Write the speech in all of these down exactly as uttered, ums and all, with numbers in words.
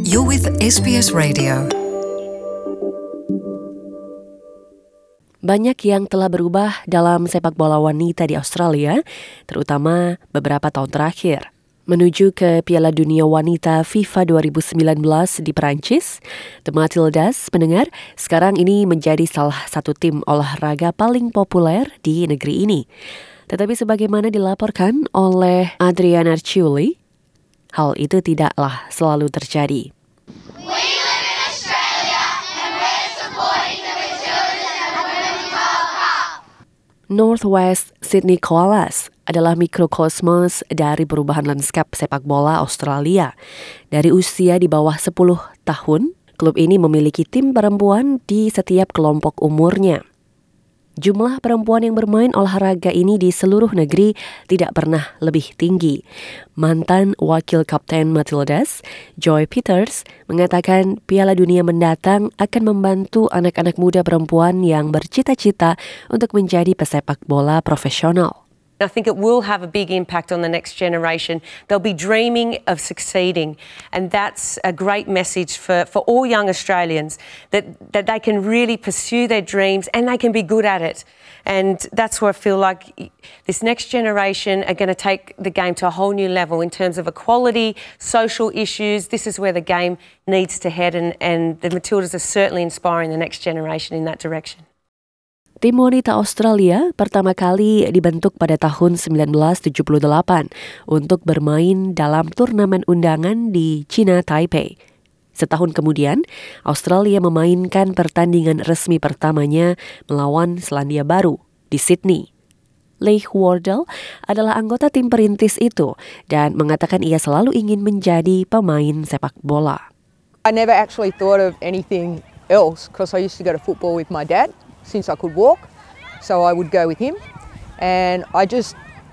You're with S B S Radio. Banyak yang telah berubah dalam sepak bola wanita di Australia, terutama beberapa tahun terakhir. Menuju ke Piala Dunia Wanita FIFA dua ribu sembilan belas di Perancis, The Matildas, pendengar, sekarang ini menjadi salah satu tim olahraga paling populer di negeri ini. Tetapi sebagaimana dilaporkan oleh Adriana Ciulli, hal itu tidaklah selalu terjadi. We live in Australia and we're supporting the Matildas at the Women's World Cup. Northwest Sydney Koalas adalah mikrokosmos dari perubahan lanskap sepak bola Australia. Dari usia di bawah sepuluh tahun, klub ini memiliki tim perempuan di setiap kelompok umurnya. Jumlah perempuan yang bermain olahraga ini di seluruh negeri tidak pernah lebih tinggi. Mantan wakil kapten Matildas, Joy Peters, mengatakan Piala Dunia mendatang akan membantu anak-anak muda perempuan yang bercita-cita untuk menjadi pesepak bola profesional. I think it will have a big impact on the next generation. They'll be dreaming of succeeding, and that's a great message for, for all young Australians, that, that they can really pursue their dreams and they can be good at it. And that's where I feel like this next generation are going to take the game to a whole new level in terms of equality, social issues. This is where the game needs to head, and, and the Matildas are certainly inspiring the next generation in that direction. Tim wanita Australia pertama kali dibentuk pada tahun sembilan belas tujuh puluh delapan untuk bermain dalam turnamen undangan di China Taipei. Setahun kemudian, Australia memainkan pertandingan resmi pertamanya melawan Selandia Baru di Sydney. Leigh Wardle adalah anggota tim perintis itu dan mengatakan ia selalu ingin menjadi pemain sepak bola. I never actually thought of anything else because I used to go to football with my dad. Since I could walk, so I would go with him, and I just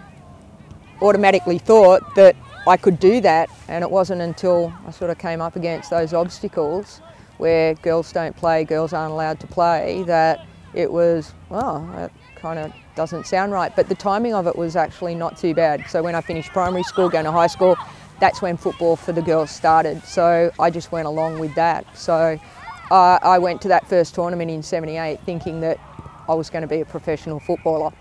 automatically thought that I could do that, and it wasn't until I sort of came up against those obstacles where girls don't play, girls aren't allowed to play, that it was, oh, that kind of doesn't sound right. But the timing of it was actually not too bad. So when I finished primary school, going to high school, that's when football for the girls started. So I just went along with that. So Uh, I went to that first tournament in seventy-eight thinking that I was going to be a professional footballer.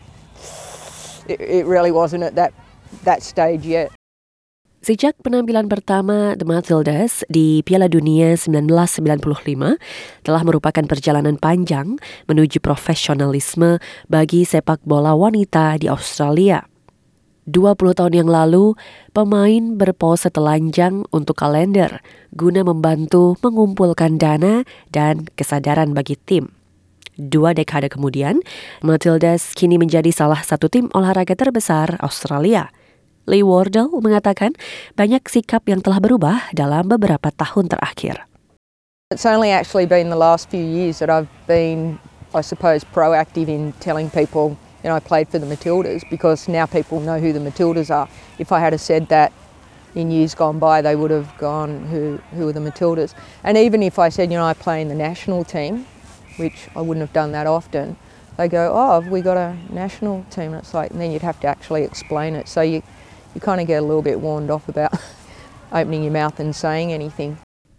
It, it really wasn't at that, that stage yet. Sejak penampilan pertama The Matildas di Piala Dunia sembilan belas sembilan puluh lima telah merupakan perjalanan panjang menuju profesionalisme bagi sepak bola wanita di Australia. dua puluh tahun yang lalu, pemain berpose telanjang untuk kalender guna membantu mengumpulkan dana dan kesadaran bagi tim. Dua dekade kemudian, Matildas kini menjadi salah satu tim olahraga terbesar Australia. Leigh Wardle mengatakan banyak sikap yang telah berubah dalam beberapa tahun terakhir. It's only actually been the last few years that I've been, I suppose, proactive in telling people, you know, I played for the Matildas, because now people know who the Matildas are. If I had said that in years gone by, they would have gone, who who are the Matildas? And even if I said, you know, I play in the national team, which I wouldn't have done that often, they go, oh, have we got a national team? And it's like, and then you'd have to actually explain it. So you, you kind of get a little bit warned off about opening your mouth and saying anything.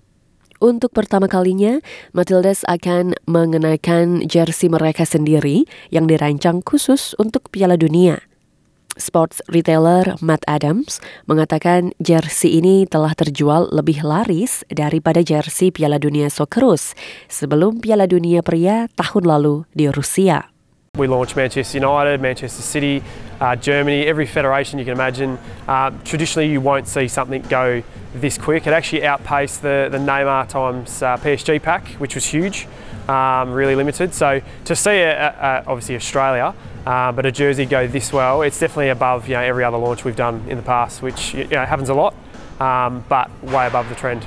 Untuk pertama kalinya, Matildas akan mengenakan jersey mereka sendiri yang dirancang khusus untuk Piala Dunia. Sports retailer Matt Adams mengatakan jersey ini telah terjual lebih laris daripada jersey Piala Dunia Socceroos sebelum Piala Dunia pria tahun lalu di Rusia. We launched Manchester United, Manchester City, uh, Germany, every federation you can imagine. Uh, traditionally, you won't see something go this quick. It actually outpaced the, the Neymar times uh, P S G pack, which was huge, um, really limited. So to see, a, a, obviously Australia, uh, but a jersey go this well, it's definitely above, you know, every other launch we've done in the past, which, you know, happens a lot, um, but way above the trend.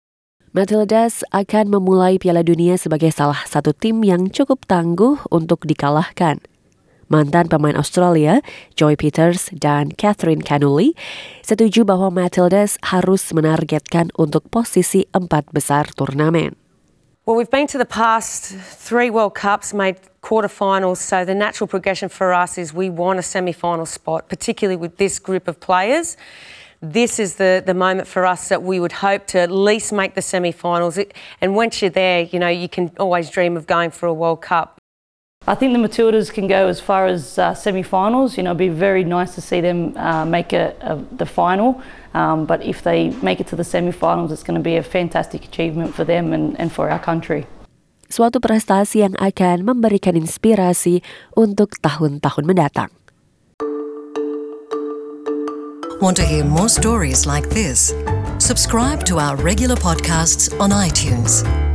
Matildas akan memulai Piala Dunia sebagai salah satu tim yang cukup tangguh untuk dikalahkan. Mantan pemain Australia, Joy Peters dan Catherine Cannulli, setuju bahwa Matildas harus menargetkan untuk posisi empat besar turnamen. Well, we've been to the past three World Cups, made quarterfinals, so the natural progression for us is we want a semi-final spot, particularly with this group of players. this is the, the moment for us that we would hope to at least make the semi-finals. It, and once you're there, you know, you can always dream of going for a World Cup. I think the Matildas can go as far as uh, semi-finals. You know, it'd be very nice to see them uh, make a, a, the final. Um, but if they make it to the semi-finals, it's going to be a fantastic achievement for them and, and for our country. Suatu prestasi yang akan memberikan inspirasi untuk tahun-tahun mendatang. Want to hear more stories like this? Subscribe to our regular podcasts on iTunes.